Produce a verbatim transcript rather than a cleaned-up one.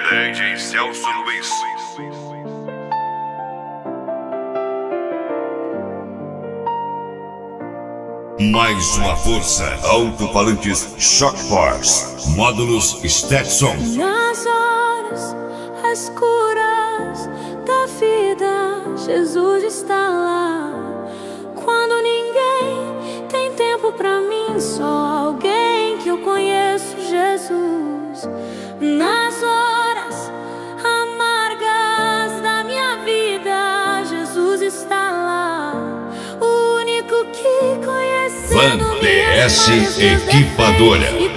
D J Celso Luiz. Mais uma força. Alto-falantes Shock Force. Módulos Stetson. Nas horas escuras da vida, Jesus está lá. Quando ninguém tem tempo pra mim, só alguém que eu conheço, Jesus. Nas horas amargas da minha vida, Jesus está lá. O único que conhece Van D S Equipadora.